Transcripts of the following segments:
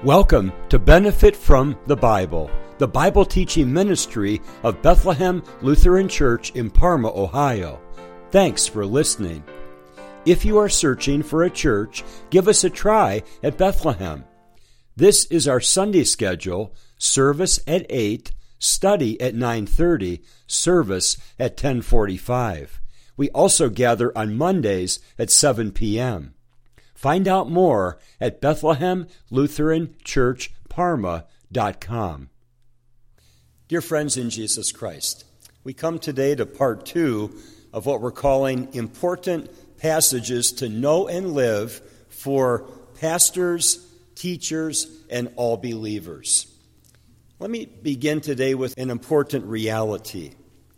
Welcome to Benefit from the Bible teaching ministry of Bethlehem Lutheran Church in Parma, Ohio. Thanks for listening. If you are searching for a church, give us a try at Bethlehem. This is our Sunday schedule: service at 8, study at 9:30, service at 10:45. We also gather on Mondays at 7 p.m. Find out more at BethlehemLutheranChurchParma.com. Dear friends in Jesus Christ, we come today to part 2 of what we're calling important passages to know and live for pastors, teachers, and all believers. Let me begin today with an important reality.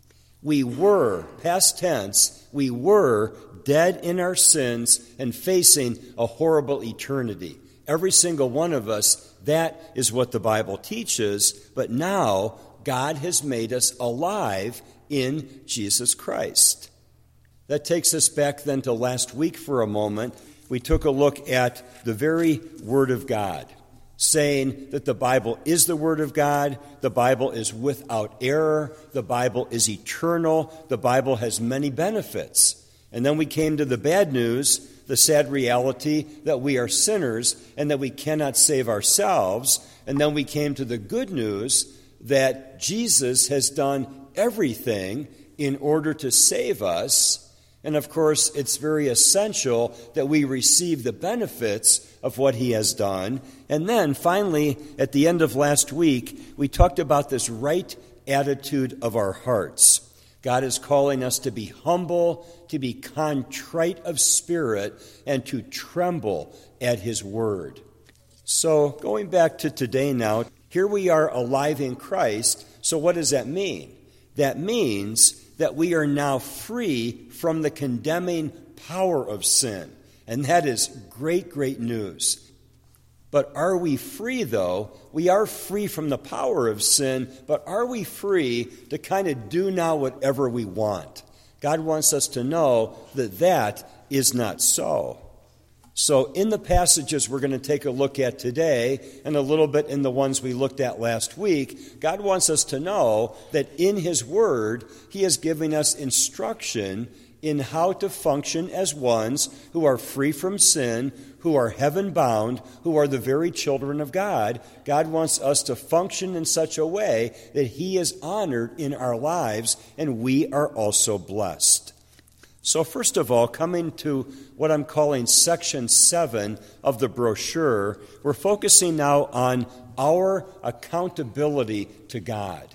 We were, past tense, we were dead in our sins and facing a horrible eternity. Every single one of us, that is what the Bible teaches, but now God has made us alive in Jesus Christ. That takes us back then to last week for a moment. We took a look at the very Word of God, saying that the Bible is the Word of God, the Bible is without error, the Bible is eternal, the Bible has many benefits. And then we came to the bad news, the sad reality that we are sinners and that we cannot save ourselves. And then we came to the good news that Jesus has done everything in order to save us. And of course, it's very essential that we receive the benefits of what he has done. And then finally, at the end of last week, we talked about this right attitude of our hearts. God is calling us to be humble, to be contrite of spirit, and to tremble at his word. So going back to today now, here we are alive in Christ. So what does that mean? That means that we are now free from the condemning power of sin. And that is great, great news. But are we free, though? We are free from the power of sin, but are we free to kind of do now whatever we want? God wants us to know that that is not so. So in the passages we're going to take a look at today, and a little bit in the ones we looked at last week, God wants us to know that in his word, he is giving us instruction in how to function as ones who are free from sin, who are heaven-bound, who are the very children of God. God wants us to function in such a way that he is honored in our lives, and we are also blessed. So first of all, coming to what I'm calling section 7 of the brochure, we're focusing now on our accountability to God.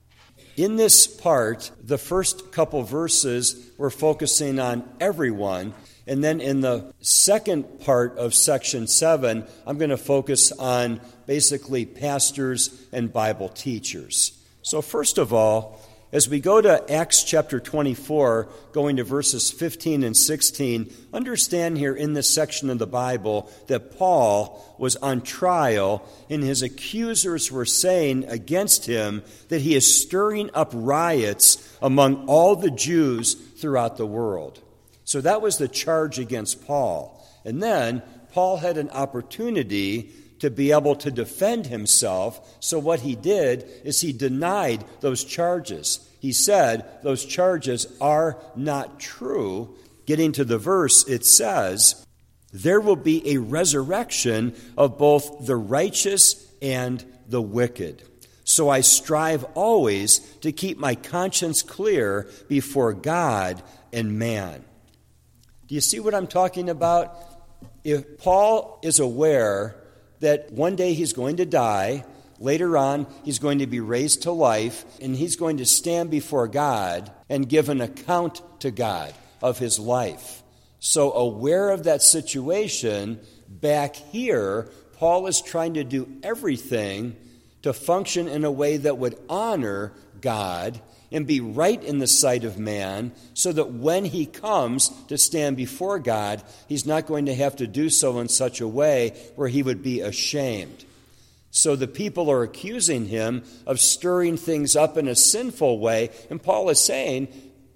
In this part, the first couple verses, we're focusing on everyone. And then in the second part of section 7, I'm going to focus on basically pastors and Bible teachers. So first of all, as we go to Acts chapter 24, going to verses 15 and 16, understand here in this section of the Bible that Paul was on trial, and his accusers were saying against him that he is stirring up riots among all the Jews throughout the world. So that was the charge against Paul. And then Paul had an opportunity to be able to defend himself. So what he did is he denied those charges. He said those charges are not true. Getting to the verse, it says, there will be a resurrection of both the righteous and the wicked. So I strive always to keep my conscience clear before God and man. Do you see what I'm talking about? If Paul is aware that one day he's going to die, later on he's going to be raised to life, and he's going to stand before God and give an account to God of his life. So aware of that situation, back here, Paul is trying to do everything to function in a way that would honor God and be right in the sight of man, so that when he comes to stand before God, he's not going to have to do so in such a way where he would be ashamed. So the people are accusing him of stirring things up in a sinful way, and Paul is saying,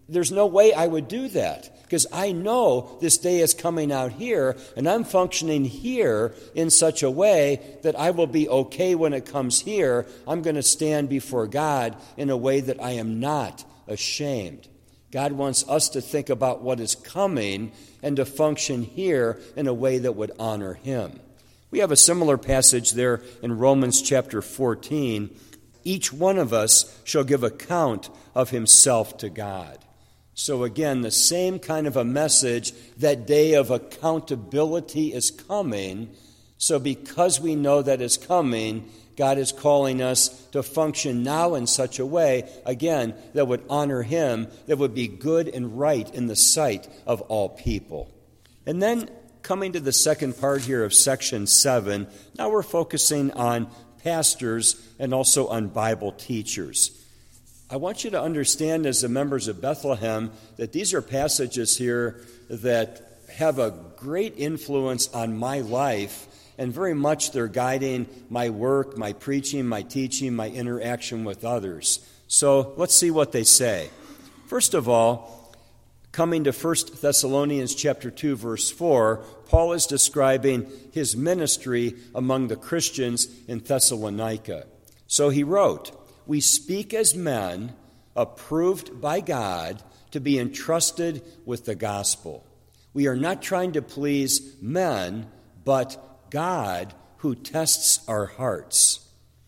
there's no way I would do that, because I know this day is coming out here, and I'm functioning here in such a way that I will be okay when it comes here. I'm going to stand before God in a way that I am not ashamed. God wants us to think about what is coming and to function here in a way that would honor Him. We have a similar passage there in Romans chapter 14. Each one of us shall give account of himself to God. So again, the same kind of a message, that day of accountability is coming. So because we know that is coming, God is calling us to function now in such a way, again, that would honor Him, that would be good and right in the sight of all people. And then coming to the second part here of section 7, now we're focusing on pastors and also on Bible teachers. I want you to understand, as the members of Bethlehem, that these are passages here that have a great influence on my life, and very much they're guiding my work, my preaching, my teaching, my interaction with others. So let's see what they say. First of all, coming to 1 Thessalonians chapter 2, verse 4, Paul is describing his ministry among the Christians in Thessalonica. So he wrote, "We speak as men approved by God to be entrusted with the gospel. We are not trying to please men, but God who tests our hearts."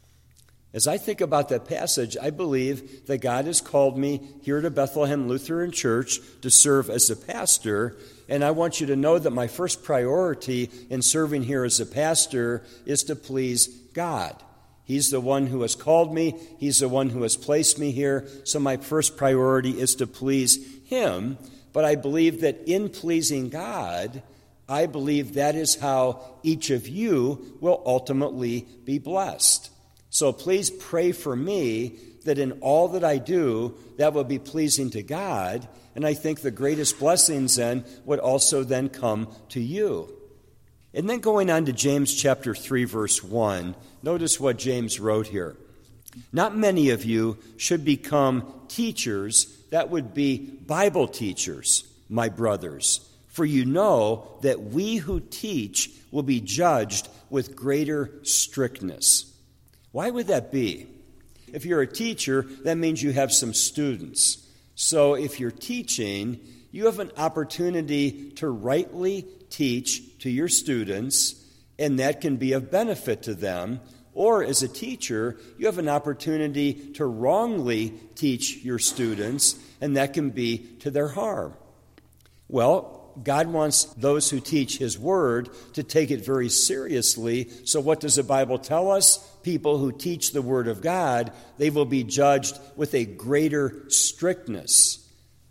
As I think about that passage, I believe that God has called me here to Bethlehem Lutheran Church to serve as a pastor, and I want you to know that my first priority in serving here as a pastor is to please God. He's the one who has called me. He's the one who has placed me here. So my first priority is to please Him. But I believe that in pleasing God, I believe that is how each of you will ultimately be blessed. So please pray for me that in all that I do, that will be pleasing to God. And I think the greatest blessings then would also then come to you. And then going on to James chapter 3, verse 1, notice what James wrote here. "Not many of you should become teachers," that would be Bible teachers, "my brothers, for you know that we who teach will be judged with greater strictness." Why would that be? If you're a teacher, that means you have some students. So if you're teaching, you have an opportunity to rightly teach to your students, and that can be of benefit to them. Or as a teacher, you have an opportunity to wrongly teach your students, and that can be to their harm. Well, God wants those who teach His Word to take it very seriously. So what does the Bible tell us? People who teach the Word of God, they will be judged with a greater strictness.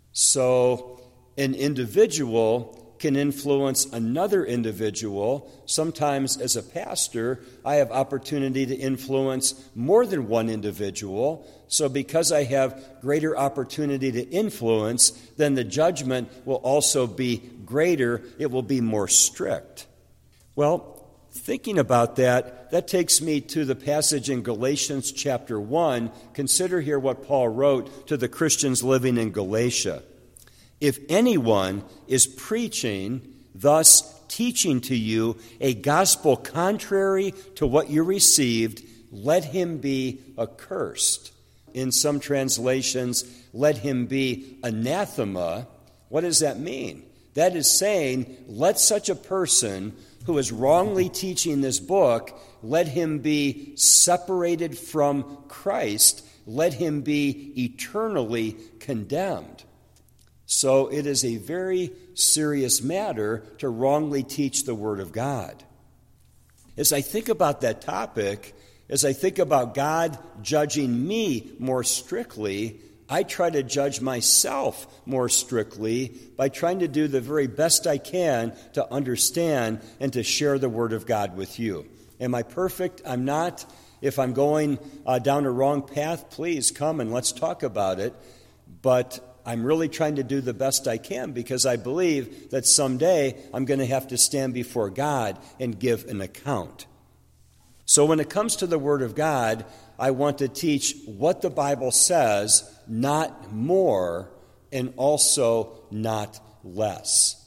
So an individual can influence another individual. Sometimes as a pastor, I have opportunity to influence more than one individual. So because I have greater opportunity to influence, then the judgment will also be greater. It will be more strict. Well, thinking about that, that takes me to the passage in Galatians chapter 1. Consider here what Paul wrote to the Christians living in Galatia. "If anyone is preaching, thus teaching to you a gospel contrary to what you received, let him be accursed." In some translations, let him be anathema. What does that mean? That is saying, let such a person who is wrongly teaching this book, let him be separated from Christ. Let him be eternally condemned. So it is a very serious matter to wrongly teach the Word of God. As I think about that topic, as I think about God judging me more strictly, I try to judge myself more strictly by trying to do the very best I can to understand and to share the Word of God with you. Am I perfect? I'm not. If I'm going down a wrong path, please come and let's talk about it. But I'm really trying to do the best I can because I believe that someday I'm going to have to stand before God and give an account. So when it comes to the Word of God, I want to teach what the Bible says, not more, and also not less.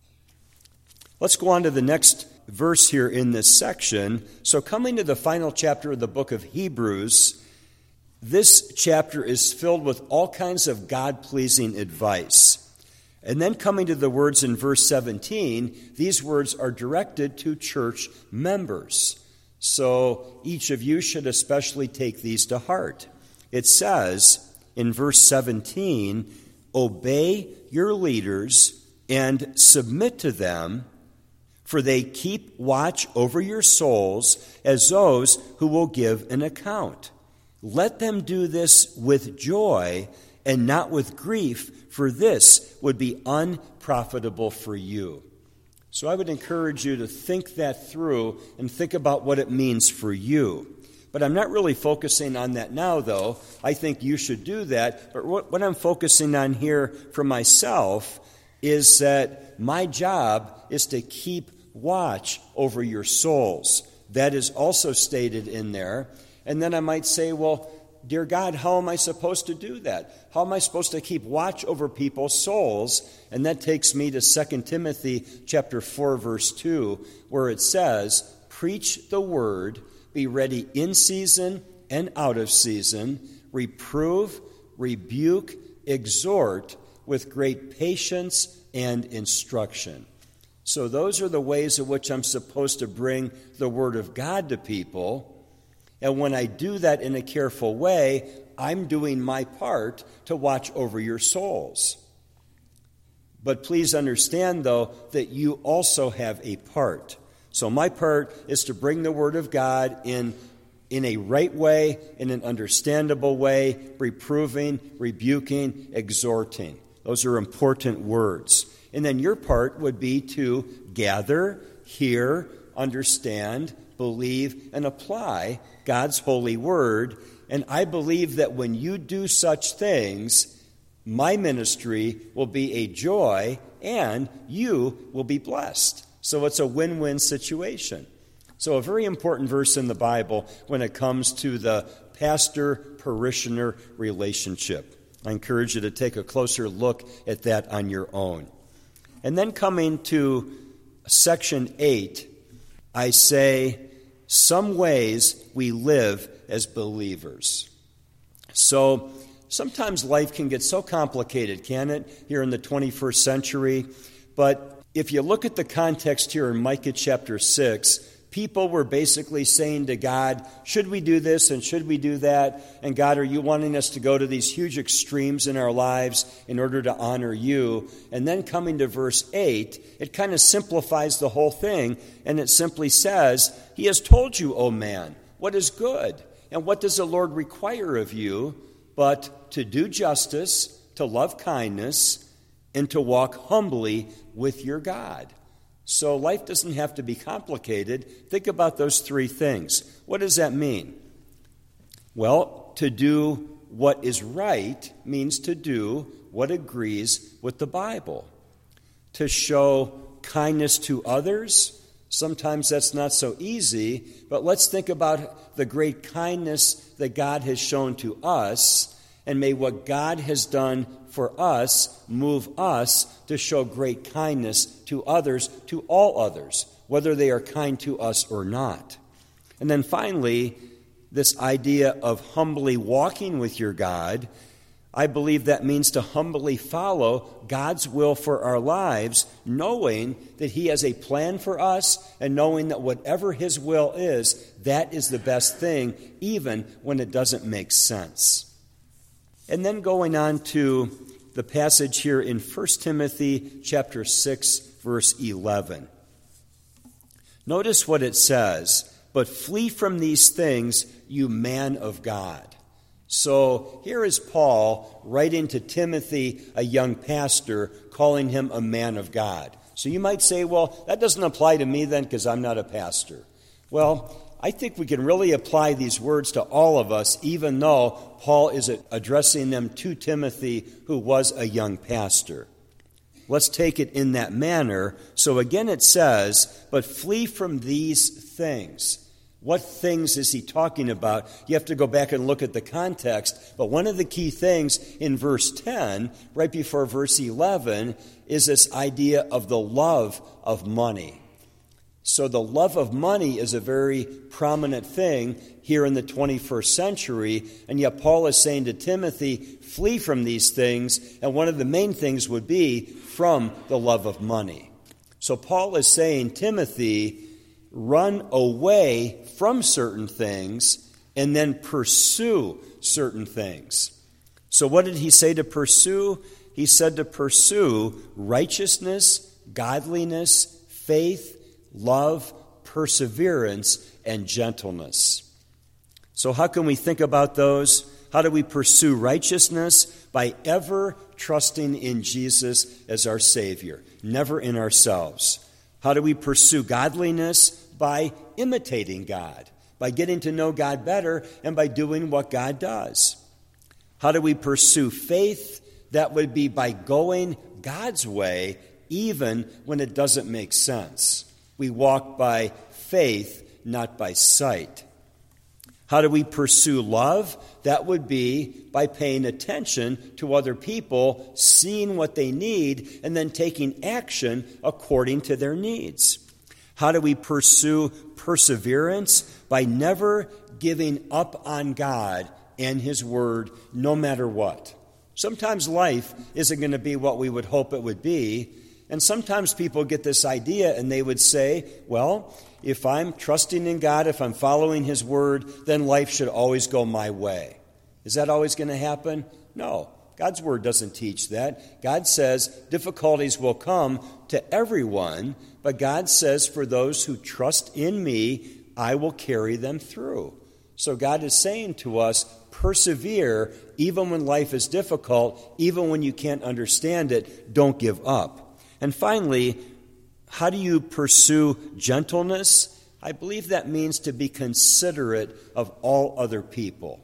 Let's go on to the next verse here in this section. So coming to the final chapter of the book of Hebrews, this chapter is filled with all kinds of God-pleasing advice. And then coming to the words in verse 17, these words are directed to church members. So each of you should especially take these to heart. It says in verse 17, "Obey your leaders and submit to them, for they keep watch over your souls as those who will give an account. Let them do this with joy and not with grief, for this would be unprofitable for you." So I would encourage you to think that through and think about what it means for you. But I'm not really focusing on that now, though. I think you should do that. But what I'm focusing on here for myself is that my job is to keep watch over your souls. That is also stated in there. And then I might say, well, dear God, how am I supposed to do that? How am I supposed to keep watch over people's souls? And that takes me to 2 Timothy chapter 4, verse 2, where it says, "Preach the word, be ready in season and out of season, reprove, rebuke, exhort with great patience and instruction." So those are the ways in which I'm supposed to bring the word of God to people. And when I do that in a careful way, I'm doing my part to watch over your souls. But please understand, though, that you also have a part. So my part is to bring the Word of God in a right way, in an understandable way, reproving, rebuking, exhorting. Those are important words. And then your part would be to gather, hear, understand, believe, and apply God's holy word. And I believe that when you do such things, my ministry will be a joy and you will be blessed. So it's a win-win situation. So a very important verse in the Bible when it comes to the pastor-parishioner relationship. I encourage you to take a closer look at that on your own. And then coming to section 8, I say, some ways we live as believers. So sometimes life can get so complicated, can it, here in the 21st century? But if you look at the context here in Micah chapter 6, people were basically saying to God, should we do this and should we do that? And God, are you wanting us to go to these huge extremes in our lives in order to honor you? And then coming to verse 8, it kind of simplifies the whole thing. And it simply says, He has told you, O man, what is good. And what does the Lord require of you but to do justice, to love kindness, and to walk humbly with your God? So life doesn't have to be complicated. Think about those three things. What does that mean? Well, to do what is right means to do what agrees with the Bible. To show kindness to others, sometimes that's not so easy, but let's think about the great kindness that God has shown to us, and may what God has done for us move us to show great kindness to others, to all others, whether they are kind to us or not. And then finally, this idea of humbly walking with your God, I believe that means to humbly follow God's will for our lives, knowing that He has a plan for us and knowing that whatever His will is, that is the best thing, even when it doesn't make sense. And then going on to the passage here in 1 Timothy chapter 6, verse 11. Notice what it says, but flee from these things, you man of God. So here is Paul writing to Timothy, a young pastor, calling him a man of God. So you might say, well, that doesn't apply to me then because I'm not a pastor. Well, I think we can really apply these words to all of us, even though Paul is addressing them to Timothy, who was a young pastor. Let's take it in that manner. So again it says, but flee from these things. What things is he talking about? You have to go back and look at the context. But one of the key things in verse 10, right before verse 11, is this idea of the love of money. So the love of money is a very prominent thing here in the 21st century, and yet Paul is saying to Timothy, flee from these things, and one of the main things would be from the love of money. So Paul is saying, Timothy, run away from certain things and then pursue certain things. So what did he say to pursue? He said to pursue righteousness, godliness, faith, love, perseverance, and gentleness. So how can we think about those? How do we pursue righteousness? By ever trusting in Jesus as our Savior, never in ourselves. How do we pursue godliness? By imitating God, by getting to know God better, and by doing what God does. How do we pursue faith? That would be by going God's way, even when it doesn't make sense. We walk by faith, not by sight. How do we pursue love? That would be by paying attention to other people, seeing what they need, and then taking action according to their needs. How do we pursue perseverance? By never giving up on God and His Word, no matter what. Sometimes life isn't going to be what we would hope it would be, and sometimes people get this idea and they would say, well, if I'm trusting in God, if I'm following His Word, then life should always go my way. Is that always going to happen? No. God's Word doesn't teach that. God says difficulties will come to everyone, but God says for those who trust in me, I will carry them through. So God is saying to us, persevere even when life is difficult, even when you can't understand it, don't give up. And finally, how do you pursue gentleness? I believe that means to be considerate of all other people.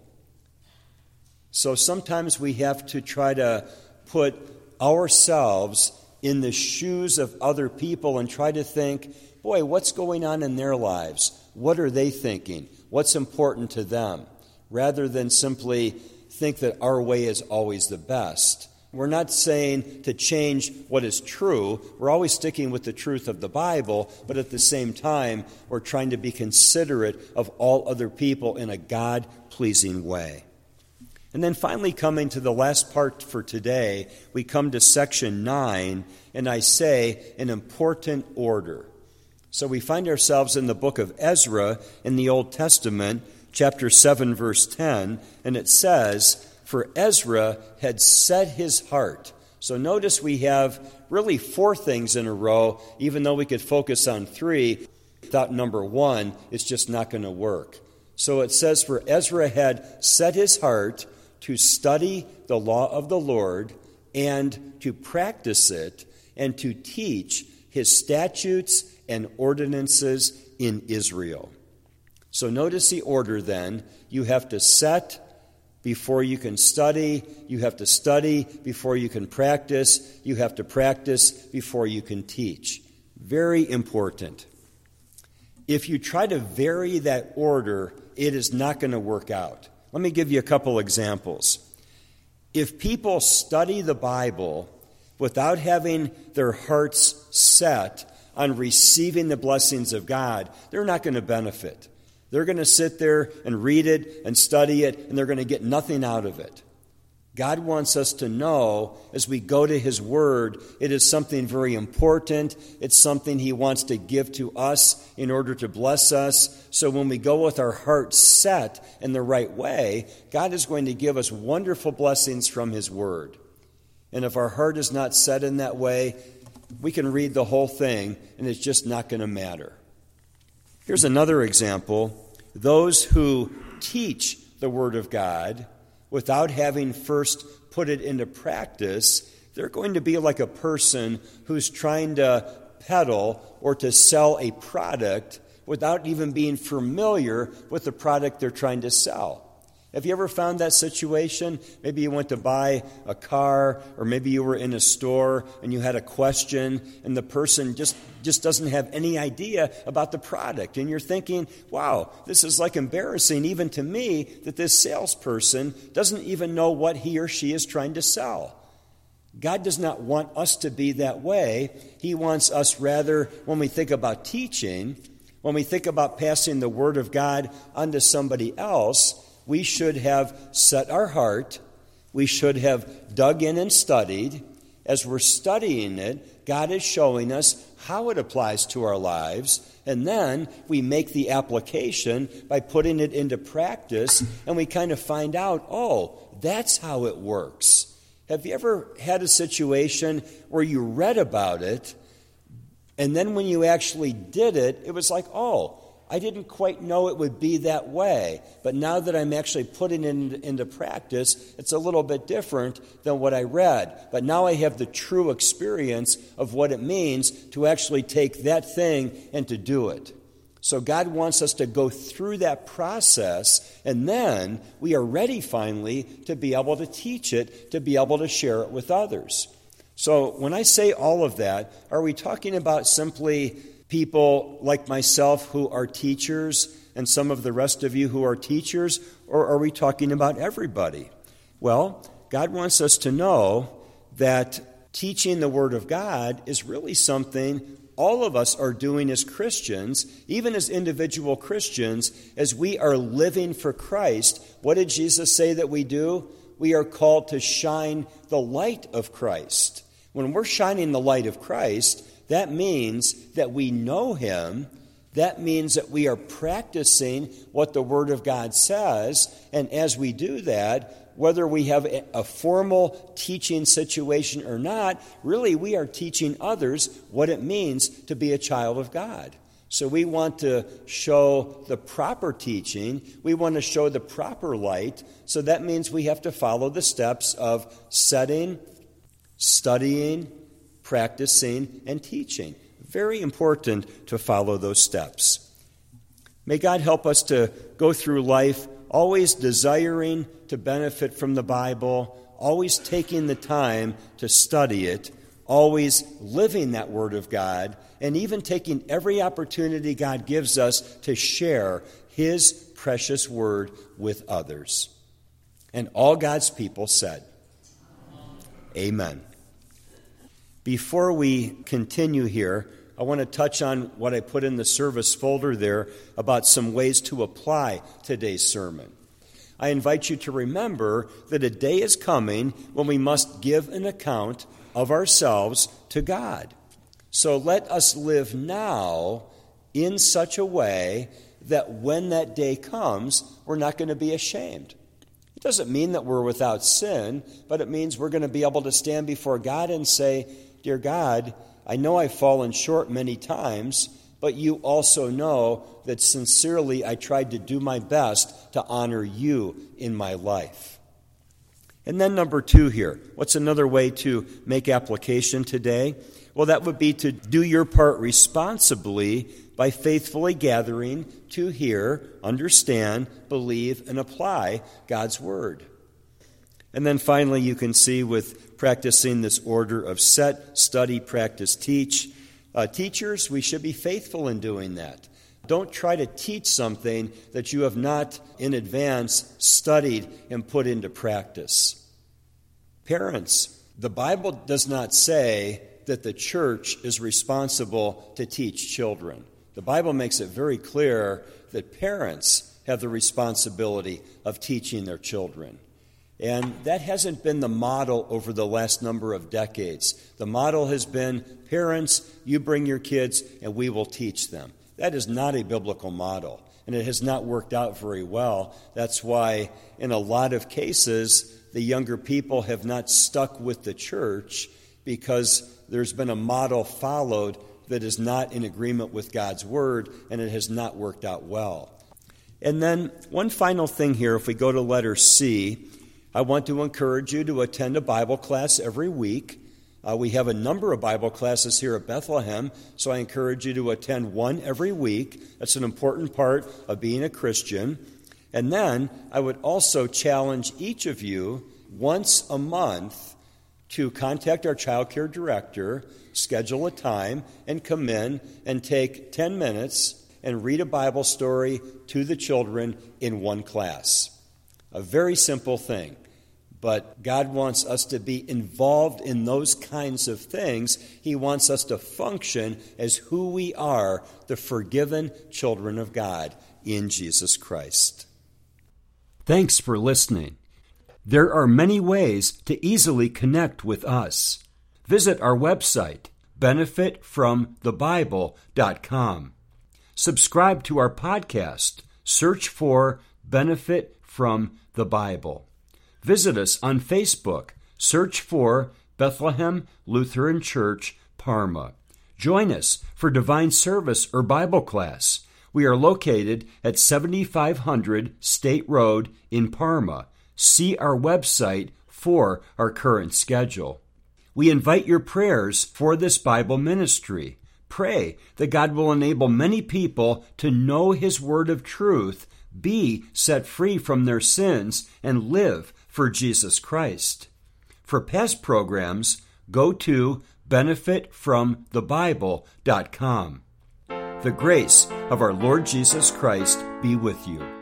So sometimes we have to try to put ourselves in the shoes of other people and try to think, boy, what's going on in their lives? What are they thinking? What's important to them? Rather than simply think that our way is always the best. We're not saying to change what is true. We're always sticking with the truth of the Bible, but at the same time, we're trying to be considerate of all other people in a God-pleasing way. And then finally, coming to the last part for today, we come to section 9, and I say an important order. So we find ourselves in the book of Ezra in the Old Testament, chapter 7, verse 10, and it says, for Ezra had set his heart. So notice we have really 4 things in a row, even though we could focus on 3. Thought number 1 is just not going to work. So it says, for Ezra had set his heart to study the law of the Lord and to practice it and to teach His statutes and ordinances in Israel. So notice the order then. You have to set before you can study. You have to study before you can practice. You have to practice before you can teach. Very important. If you try to vary that order, it is not going to work out. Let me give you a couple examples. If people study the Bible without having their hearts set on receiving the blessings of God, they're not going to benefit. They're going to sit there and read it and study it, and they're going to get nothing out of it. God wants us to know, as we go to His Word, it is something very important. It's something He wants to give to us in order to bless us. So when we go with our hearts set in the right way, God is going to give us wonderful blessings from His Word. And if our heart is not set in that way, we can read the whole thing, and it's just not going to matter. Here's another example. Those who teach the Word of God without having first put it into practice, they're going to be like a person who's trying to peddle or to sell a product without even being familiar with the product they're trying to sell. Have you ever found that situation? Maybe you went to buy a car, or maybe you were in a store and you had a question and the person just doesn't have any idea about the product. And you're thinking, wow, this is like embarrassing even to me that this salesperson doesn't even know what he or she is trying to sell. God does not want us to be that way. He wants us rather, when we think about teaching, when we think about passing the Word of God onto somebody else, we should have set our heart, we should have dug in and studied. As we're studying it, God is showing us how it applies to our lives, and then we make the application by putting it into practice, and we kind of find out, oh, that's how it works. Have you ever had a situation where you read about it, and then when you actually did it, it was like, oh, I didn't quite know it would be that way, but now that I'm actually putting it into practice, it's a little bit different than what I read. But now I have the true experience of what it means to actually take that thing and to do it. So God wants us to go through that process, and then we are ready finally to be able to teach it, to be able to share it with others. So when I say all of that, are we talking about simply people like myself who are teachers and some of the rest of you who are teachers, or are we talking about everybody? Well, God wants us to know that teaching the Word of God is really something all of us are doing as Christians, even as individual Christians, as we are living for Christ. What did Jesus say that we do? We are called to shine the light of Christ. When we're shining the light of Christ, that means that we know Him. That means that we are practicing what the Word of God says. And as we do that, whether we have a formal teaching situation or not, really we are teaching others what it means to be a child of God. So we want to show the proper teaching. We want to show the proper light. So that means we have to follow the steps of setting, studying, practicing, and teaching. Very important to follow those steps. May God help us to go through life always desiring to benefit from the Bible, always taking the time to study it, always living that Word of God, and even taking every opportunity God gives us to share His precious Word with others. And all God's people said, Amen. Before we continue here, I want to touch on what I put in the service folder there about some ways to apply today's sermon. I invite you to remember that a day is coming when we must give an account of ourselves to God. So let us live now in such a way that when that day comes, we're not going to be ashamed. It doesn't mean that we're without sin, but it means we're going to be able to stand before God and say, Dear God, I know I've fallen short many times, but you also know that sincerely I tried to do my best to honor you in my life. And then number 2 here, what's another way to make application today? Well, that would be to do your part responsibly by faithfully gathering to hear, understand, believe, and apply God's Word. And then finally, you can see with practicing this order of set, study, practice, teach. Teachers, we should be faithful in doing that. Don't try to teach something that you have not in advance studied and put into practice. Parents, the Bible does not say that the church is responsible to teach children. The Bible makes it very clear that parents have the responsibility of teaching their children. And that hasn't been the model over the last number of decades. The model has been, parents, you bring your kids and we will teach them. That is not a biblical model, and it has not worked out very well. That's why in a lot of cases, the younger people have not stuck with the church because there's been a model followed that is not in agreement with God's Word, and it has not worked out well. And then one final thing here, if we go to letter C, I want to encourage you to attend a Bible class every week. We have a number of Bible classes here at Bethlehem, so I encourage you to attend one every week. That's an important part of being a Christian. And then I would also challenge each of you once a month to contact our child care director, schedule a time, and come in and take 10 minutes and read a Bible story to the children in one class. A very simple thing, but God wants us to be involved in those kinds of things. He wants us to function as who we are, the forgiven children of God in Jesus Christ. Thanks for listening. There are many ways to easily connect with us. Visit our website, benefitfromthebible.com. Subscribe to our podcast. Search for Benefit from the Bible. Visit us on Facebook. Search for Bethlehem Lutheran Church, Parma. Join us for divine service or Bible class. We are located at 7500 State Road in Parma. See our website for our current schedule. We invite your prayers for this Bible ministry. Pray that God will enable many people to know His word of truth, be set free from their sins, and live for Jesus Christ. For past programs, go to benefitfromthebible.com. The grace of our Lord Jesus Christ be with you.